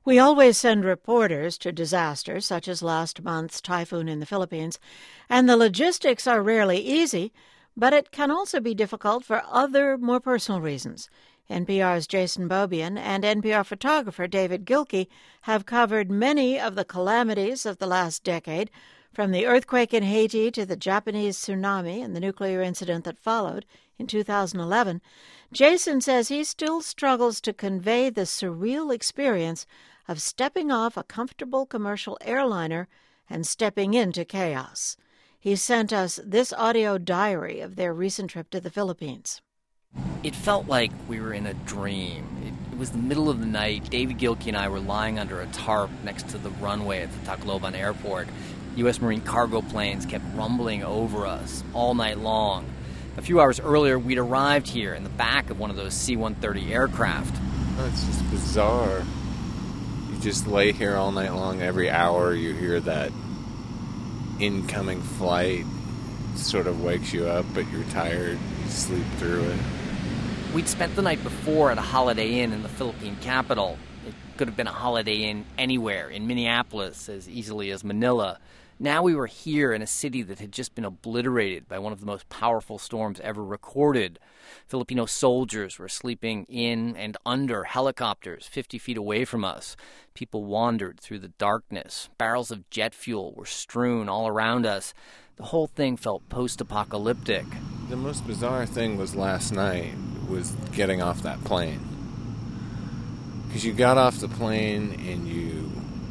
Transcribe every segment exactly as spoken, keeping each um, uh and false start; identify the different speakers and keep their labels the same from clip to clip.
Speaker 1: We always send reporters to disasters, such as last month's typhoon in the Philippines, and the logistics are rarely easy, but it can also be difficult for other, more personal reasons. N P R's Jason Beaubien and N P R photographer David Gilkey have covered many of the calamities of the last decade, from the earthquake in Haiti to the Japanese tsunami and the nuclear incident that followed in two thousand eleven. Jason says he still struggles to convey the surreal experience of stepping off a comfortable commercial airliner and stepping into chaos. He sent us this audio diary of their recent trip to the Philippines.
Speaker 2: It felt like we were in a dream. It, it was the middle of the night. David Gilkey and I were lying under a tarp next to the runway at the Tacloban airport. U S Marine cargo planes kept rumbling over us all night long. A few hours earlier, we'd arrived here in the back of one of those C one thirty aircraft.
Speaker 3: Oh, it's just bizarre. You just lay here all night long. Every hour you hear that incoming flight. Sort of wakes you up, but you're tired. You sleep through it.
Speaker 2: We'd spent the night before at a Holiday Inn in the Philippine capital. It could have been a Holiday Inn anywhere, in Minneapolis as easily as Manila. Now we were here in a city that had just been obliterated by one of the most powerful storms ever recorded. Filipino soldiers were sleeping in and under helicopters fifty feet away from us. People wandered through the darkness. Barrels of jet fuel were strewn all around us. The whole thing felt post-apocalyptic.
Speaker 3: The most bizarre thing was last night, was getting off that plane. Because you got off the plane and you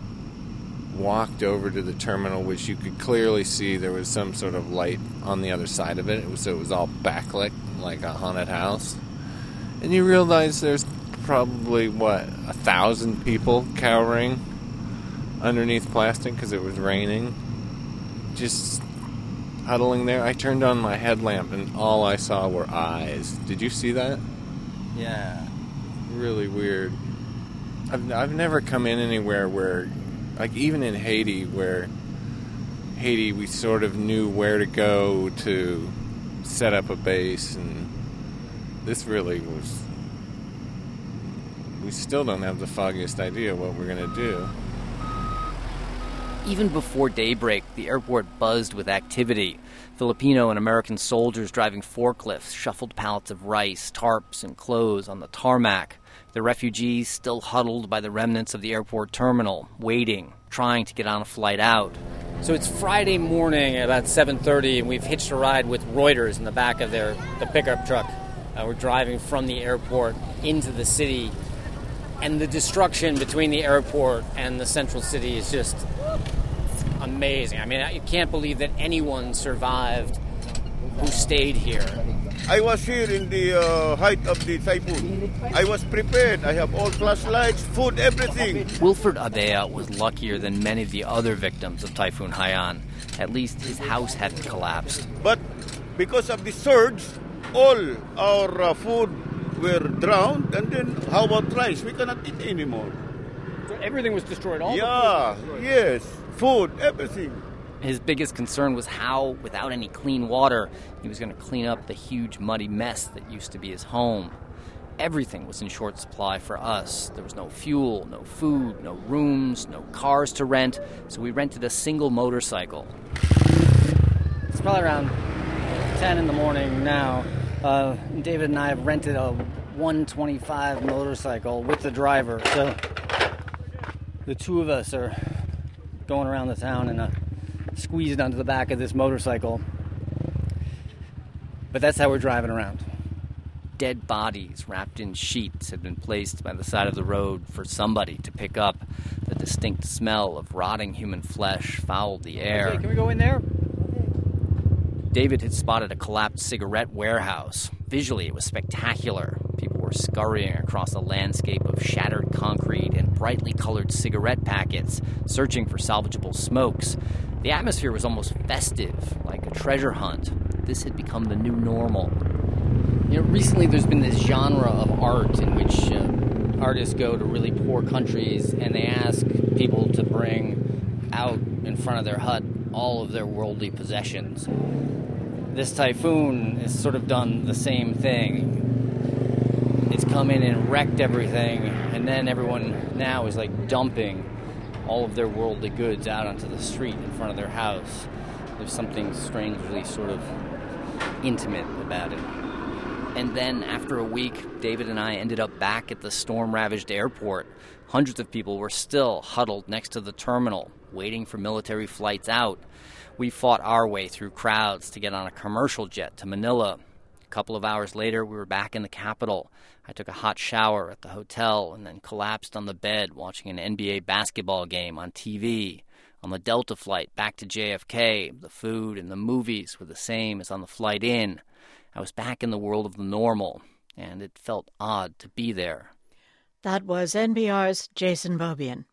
Speaker 3: walked over to the terminal, which you could clearly see there was some sort of light on the other side of it. It was, so it was all backlit, like a haunted house. And you realize there's probably, what, a thousand people cowering underneath plastic because it was raining. Just huddling there. I turned on my headlamp and all I saw were eyes. Did you see that?
Speaker 2: Yeah.
Speaker 3: Really weird. I've, I've never come in anywhere where, like even in Haiti, where Haiti we sort of knew where to go to set up a base, and this really was, we still don't have the foggiest idea what we're going to do.
Speaker 2: Even before daybreak, the airport buzzed with activity. Filipino and American soldiers driving forklifts shuffled pallets of rice, tarps, and clothes on the tarmac. The refugees still huddled by the remnants of the airport terminal, waiting, trying to get on a flight out. So it's Friday morning at about seven thirty, and we've hitched a ride with Reuters in the back of their the pickup truck. Uh, we're driving from the airport into the city, and the destruction between the airport and the central city is just amazing. I mean, you can't believe that anyone survived who stayed here.
Speaker 4: I was here in the uh, height of the typhoon. I was prepared. I have all flashlights, food, everything.
Speaker 2: Wilfred Adea was luckier than many of the other victims of Typhoon Haiyan. At least his house hadn't collapsed.
Speaker 4: But because of the surge, all our uh, food were drowned, and then how about rice? We cannot eat anymore.
Speaker 2: So everything was destroyed? All
Speaker 4: yeah, the food yes, food, everything.
Speaker 2: His biggest concern was how, without any clean water, he was going to clean up the huge muddy mess that used to be his home. Everything was in short supply for us. There was no fuel, no food, no rooms, no cars to rent, so we rented a single motorcycle. It's probably around ten in the morning now. Uh, David and I have rented a one twenty-five motorcycle with the driver, so the two of us are going around the town in a squeezed onto the back of this motorcycle. But that's how we're driving around. Dead bodies wrapped in sheets had been placed by the side of the road for somebody to pick up. The distinct smell of rotting human flesh fouled the air.
Speaker 5: Okay, can we go in there?
Speaker 2: David had spotted a collapsed cigarette warehouse. Visually, it was spectacular. People were scurrying across a landscape of shattered concrete and brightly colored cigarette packets, searching for salvageable smokes. The atmosphere was almost festive, like a treasure hunt. This had become the new normal. You know, recently there's been this genre of art in which uh, artists go to really poor countries and they ask people to bring out in front of their hut all of their worldly possessions. This typhoon has sort of done the same thing. It's come in and wrecked everything, and then everyone now is like dumping all of their worldly goods out onto the street in front of their house. There's something strangely sort of intimate about it. And then, after a week, David and I ended up back at the storm-ravaged airport. Hundreds of people were still huddled next to the terminal, waiting for military flights out. We fought our way through crowds to get on a commercial jet to Manila. A couple of hours later, we were back in the capital. I took a hot shower at the hotel and then collapsed on the bed watching an N B A basketball game on T V. On the Delta flight back to J F K, the food and the movies were the same as on the flight in. I was back in the world of the normal, and it felt odd to be there.
Speaker 1: That was N P R's Jason Beaubien.